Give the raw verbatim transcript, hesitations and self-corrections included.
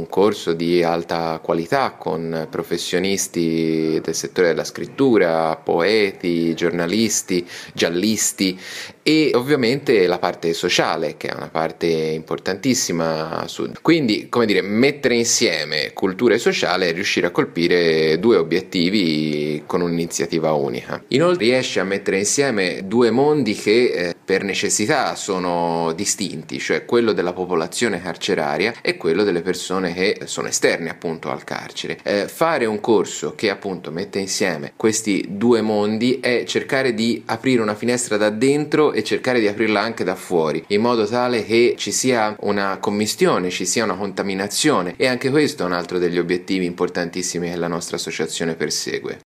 un corso di alta qualità con professionisti del settore della scrittura, poeti, giornalisti, giallisti e ovviamente la parte sociale, che è una parte importantissima a Sud. Quindi, come dire, mettere insieme cultura e sociale e riuscire a colpire due obiettivi con un'iniziativa unica. Inoltre riesce a mettere insieme due mondi che eh, per necessità sono distinti, cioè quello della popolazione carceraria e quello delle persone che sono esterne appunto al carcere. Eh, fare un corso che appunto mette insieme questi due mondi è cercare di aprire una finestra da dentro e cercare di aprirla anche da fuori, in modo tale che ci sia una commistione, ci sia una contaminazione, e anche questo è un altro degli obiettivi importantissimi che la nostra associazione persegue.